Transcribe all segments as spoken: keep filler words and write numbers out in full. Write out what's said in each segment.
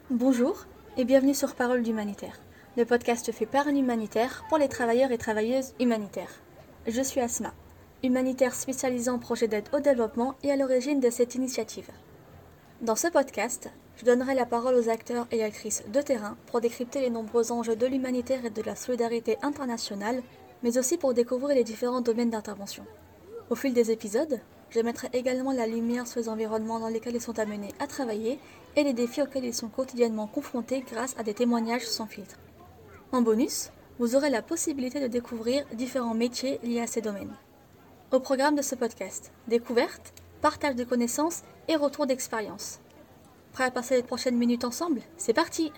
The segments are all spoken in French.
Bonjour et bienvenue sur Parole d'Humanitaire, le podcast fait par un humanitaire pour les travailleurs et travailleuses humanitaires. Je suis Asma, humanitaire spécialisée en projet d'aide au développement et à l'origine de cette initiative. Dans ce podcast, je donnerai la parole aux acteurs et actrices de terrain pour décrypter les nombreux enjeux de l'humanitaire et de la solidarité internationale, mais aussi pour découvrir les différents domaines d'intervention. Au fil des épisodes, je mettrai également la lumière sur les environnements dans lesquels ils sont amenés à travailler et les défis auxquels ils sont quotidiennement confrontés grâce à des témoignages sans filtre. En bonus, vous aurez la possibilité de découvrir différents métiers liés à ces domaines. Au programme de ce podcast, découverte, partage de connaissances et retour d'expérience. Prêt à passer les prochaines minutes ensemble? C'est parti!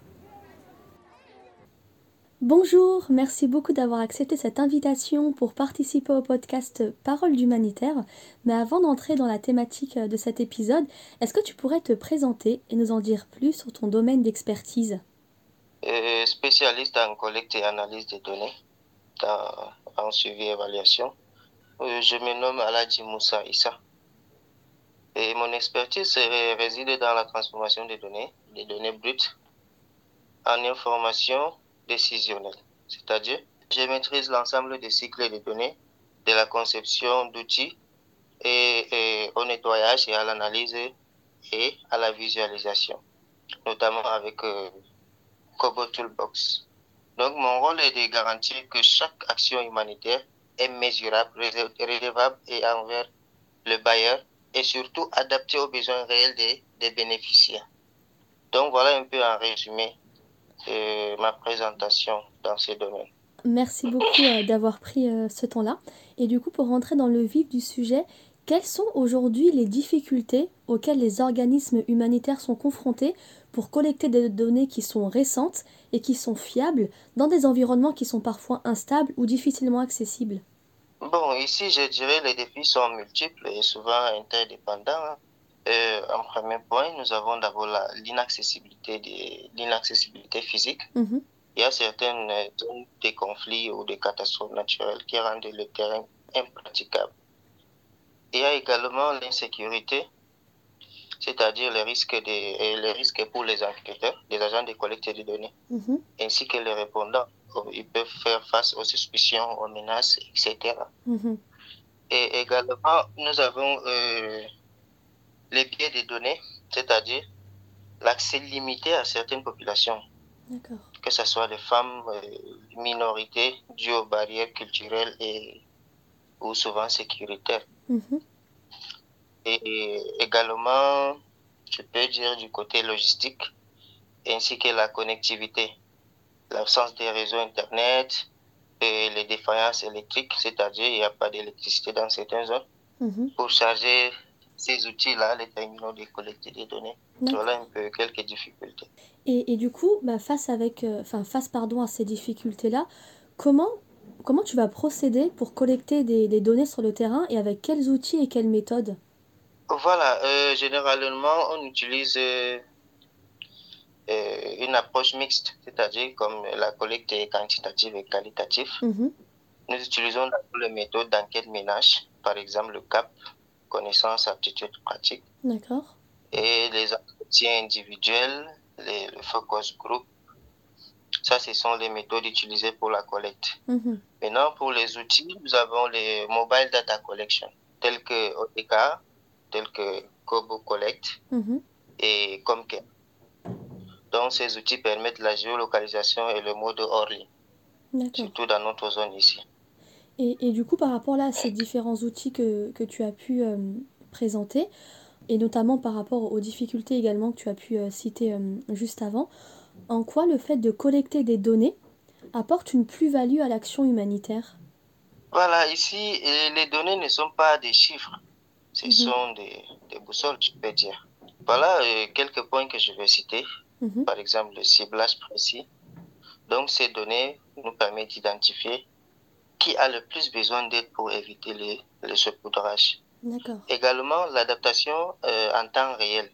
Bonjour, merci beaucoup d'avoir accepté cette invitation pour participer au podcast Parole d'Humanitaire. Mais avant d'entrer dans la thématique de cet épisode, est-ce que tu pourrais te présenter et nous en dire plus sur ton domaine d'expertise? Euh, spécialiste en collecte et analyse des données, dans, en suivi et évaluation. Euh, je me nomme Aladji Moussa Issa. Et mon expertise réside dans la transformation des données, des données brutes, en information décisionnelle. C'est-à-dire, je maîtrise l'ensemble des cycles de données, de la conception d'outils et, et au nettoyage et à l'analyse et à la visualisation, notamment avec euh, Kobo Toolbox. Donc, mon rôle est de garantir que chaque action humanitaire est mesurable, relevable et envers le bailleur et surtout adaptée aux besoins réels des, des bénéficiaires. Donc, voilà un peu en résumé euh, ma présentation dans ce domaine. Merci beaucoup euh, d'avoir pris euh, ce temps-là. Et du coup, pour rentrer dans le vif du sujet, quelles sont aujourd'hui les difficultés auxquelles les organismes humanitaires sont confrontés pour collecter des données qui sont récentes et qui sont fiables dans des environnements qui sont parfois instables ou difficilement accessibles? Bon, ici, je dirais les défis sont multiples et souvent interdépendants. Euh, en premier point, nous avons d'abord la- l'inaccessibilité, des, l'inaccessibilité physique. Mhm. Il y a certaines zones de conflits ou de catastrophes naturelles qui rendent le terrain impraticable. Il y a également l'insécurité, c'est-à-dire les risques, de, et les risques pour les enquêteurs, les agents de collecte de données, Mhm. ainsi que les répondants. Ils peuvent faire face aux suspicions, aux menaces, et cetera. Mhm. Et également, nous avons euh, les biais des données, c'est-à-dire l'accès limité à certaines populations, D'accord. que ce soit les femmes, euh, minorités, dues aux barrières culturelles et ou souvent sécuritaires. Mhm. Et également, je peux dire du côté logistique, ainsi que la connectivité, l'absence des réseaux Internet, et les défaillances électriques, c'est-à-dire il n'y a pas d'électricité dans certaines zones, Mhm. pour charger ces outils-là, les terminaux de collecte des données. D'accord. Voilà un peu quelques difficultés. Et, et du coup, bah, face, avec, euh, enfin, face pardon, à ces difficultés-là, comment, comment tu vas procéder pour collecter des, des données sur le terrain et avec quels outils et quelles méthodes? Voilà, euh, généralement, on utilise euh, euh, une approche mixte, c'est-à-dire comme la collecte est quantitative et qualitative. Mhm. Nous utilisons les méthodes d'enquête-ménage, par exemple le C A P, connaissance, aptitude, pratique, D'accord. et les entretiens individuels, les, le focus group. Ça, ce sont les méthodes utilisées pour la collecte. Mhm. Maintenant, pour les outils, nous avons les mobile data collection, tels que O T K, tels que Kobo Collect Mhm. et Comcare. Donc, ces outils permettent la géolocalisation et le mode hors ligne, D'accord. surtout dans notre zone ici. Et, et du coup, par rapport là, à ces différents outils que, que tu as pu euh, présenter, et notamment par rapport aux difficultés également que tu as pu euh, citer euh, juste avant, en quoi le fait de collecter des données apporte une plus-value à l'action humanitaire? Voilà, ici, les données ne sont pas des chiffres, ce Mhm. sont des, des boussoles, je peux dire. Voilà euh, quelques points que je vais citer. Mhm. Par exemple, le ciblage précis. Donc, ces données nous permettent d'identifier qui a le plus besoin d'aide pour éviter les, le saupoudrage. D'accord. Également, l'adaptation euh, en temps réel.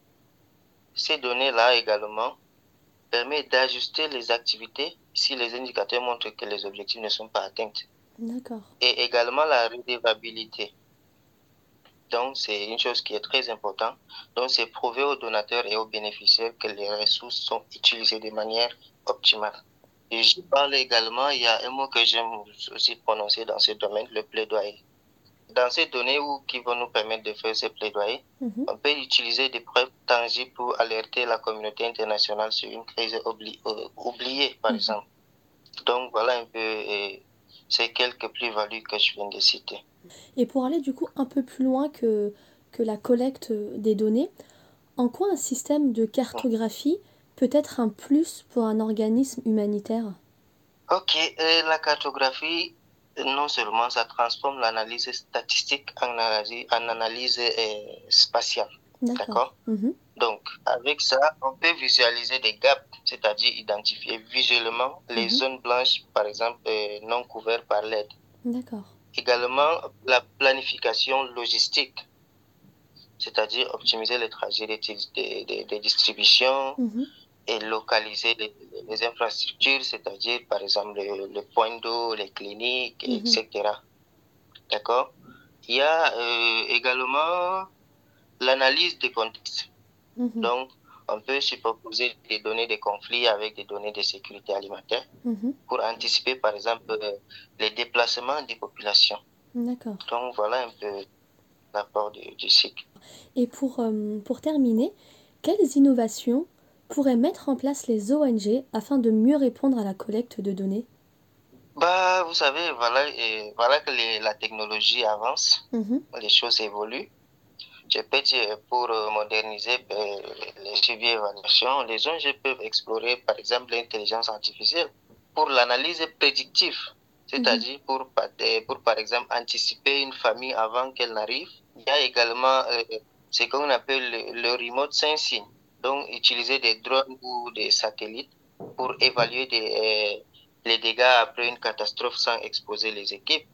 Ces données-là également permettent d'ajuster les activités si les indicateurs montrent que les objectifs ne sont pas atteints. D'accord. Et également la redevabilité. Donc, c'est une chose qui est très importante. Donc, c'est prouver aux donateurs et aux bénéficiaires que les ressources sont utilisées de manière optimale. Et je parle également, il y a un mot que j'aime aussi prononcer dans ce domaine, le plaidoyer. Dans ces données où, qui vont nous permettre de faire ces plaidoyers, mm-hmm. on peut utiliser des preuves tangibles pour alerter la communauté internationale sur une crise oubli- euh, oubliée, par mm-hmm. exemple. Donc, voilà un peu euh, ces quelques plus-values que je viens de citer. Et pour aller du coup un peu plus loin que, que la collecte des données, en quoi un système de cartographie peut être un plus pour un organisme humanitaire ? Ok, euh, la cartographie, non seulement ça transforme l'analyse statistique en analyse, en analyse euh, spatiale. D'accord. D'accord mm-hmm. Donc, avec ça, on peut visualiser des gaps, c'est-à-dire identifier visuellement les mm-hmm. zones blanches, par exemple, euh, non couvertes par l'aide. D'accord. Également, la planification logistique, c'est-à-dire optimiser les trajets de, de, de, de distribution mm-hmm. et localiser les, les infrastructures, c'est-à-dire, par exemple, le, le point d'eau, les cliniques, mm-hmm. et cetera. D'accord? Il y a euh, également l'analyse des contextes. Mm-hmm. Donc, on peut superposer des données de conflits avec des données de sécurité alimentaire mm-hmm. pour anticiper, par exemple, euh, les déplacements des populations. D'accord. Donc, voilà un peu l'apport du, du cycle. Et pour, euh, pour terminer, quelles innovations pourraient mettre en place les O N G afin de mieux répondre à la collecte de données ? Bah, vous savez, voilà, et voilà que les, la technologie avance, mm-hmm. les choses évoluent. Je peux dire, pour moderniser les suivis et évaluations, les O N G peuvent explorer, par exemple, l'intelligence artificielle pour l'analyse prédictive, c'est-à-dire mm-hmm. pour, pour, par exemple, anticiper une famille avant qu'elle n'arrive. Il y a également euh, ce qu'on appelle le, le remote sensing, donc utiliser des drones ou des satellites pour évaluer des, euh, les dégâts après une catastrophe sans exposer les équipes.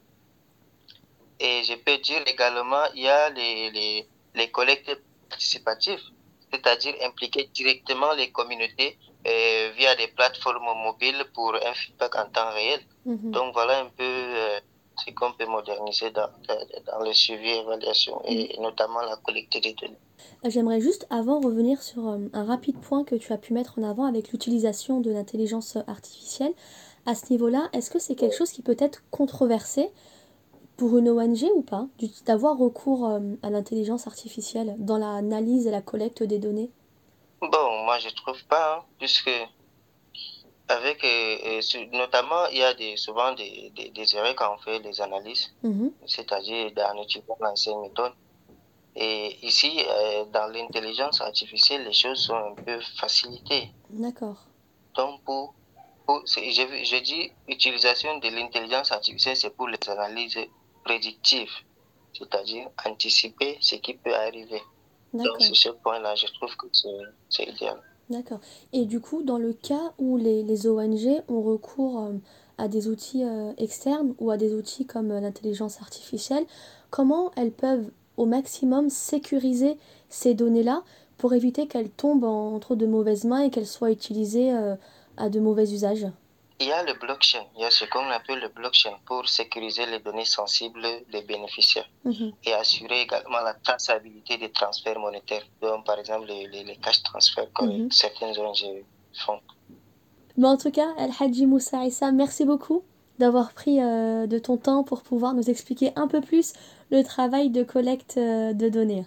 Et je peux dire également, il y a les, les les collectes participatives, c'est-à-dire impliquer directement les communautés euh, via des plateformes mobiles pour un feedback en temps réel. Mm-hmm. Donc voilà un peu euh, ce qu'on peut moderniser dans, dans le suivi et l'évaluation, et mm-hmm. notamment la collecte des données. J'aimerais juste avant revenir sur euh, un rapide point que tu as pu mettre en avant avec l'utilisation de l'intelligence artificielle. À ce niveau-là, est-ce que c'est quelque chose qui peut être controversé pour une O N G ou pas, d'avoir recours euh, à l'intelligence artificielle dans l'analyse et la collecte des données ? Bon, moi je trouve pas, hein, puisque avec, euh, euh, notamment, il y a des, souvent des, des, des erreurs quand on fait les analyses, mm-hmm. c'est-à-dire en utilisant l'ancienne méthode. Et ici, euh, dans l'intelligence artificielle, les choses sont un peu facilitées. D'accord. Donc, pour, pour je, je dis utilisation de l'intelligence artificielle, c'est pour les analyses prédictives, c'est-à-dire anticiper ce qui peut arriver. D'accord. Donc, sur ce point-là, je trouve que c'est idéal. D'accord. Et du coup, dans le cas où les, les O N G ont recours euh, à des outils euh, externes ou à des outils comme euh, l'intelligence artificielle, comment elles peuvent au maximum sécuriser ces données-là pour éviter qu'elles tombent en, entre de mauvaises mains et qu'elles soient utilisées euh, à de mauvais usages ? Il y a le blockchain, il y a ce qu'on appelle le blockchain pour sécuriser les données sensibles des bénéficiaires mm-hmm. et assurer également la traçabilité des transferts monétaires, donc par exemple les, les, les cash transferts que mm-hmm. certaines O N G font. Mais en tout cas, El Hadji Moussa Issa, merci beaucoup d'avoir pris euh, de ton temps pour pouvoir nous expliquer un peu plus le travail de collecte euh, de données.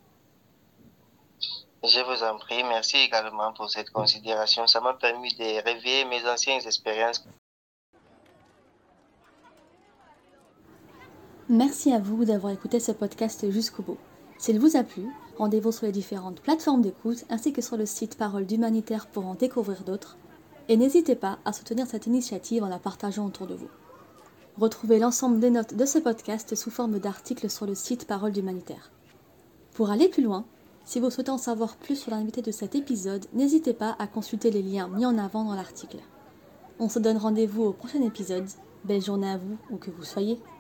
Je vous en prie, merci également pour cette considération. Ça m'a permis de réveiller mes anciennes expériences. Merci à vous d'avoir écouté ce podcast jusqu'au bout. S'il vous a plu, rendez-vous sur les différentes plateformes d'écoute ainsi que sur le site Parole d'Humanitaire pour en découvrir d'autres. Et n'hésitez pas à soutenir cette initiative en la partageant autour de vous. Retrouvez l'ensemble des notes de ce podcast sous forme d'articles sur le site Parole d'Humanitaire. Pour aller plus loin, si vous souhaitez en savoir plus sur l'invité de cet épisode, n'hésitez pas à consulter les liens mis en avant dans l'article. On se donne rendez-vous au prochain épisode. Belle journée à vous, où que vous soyez.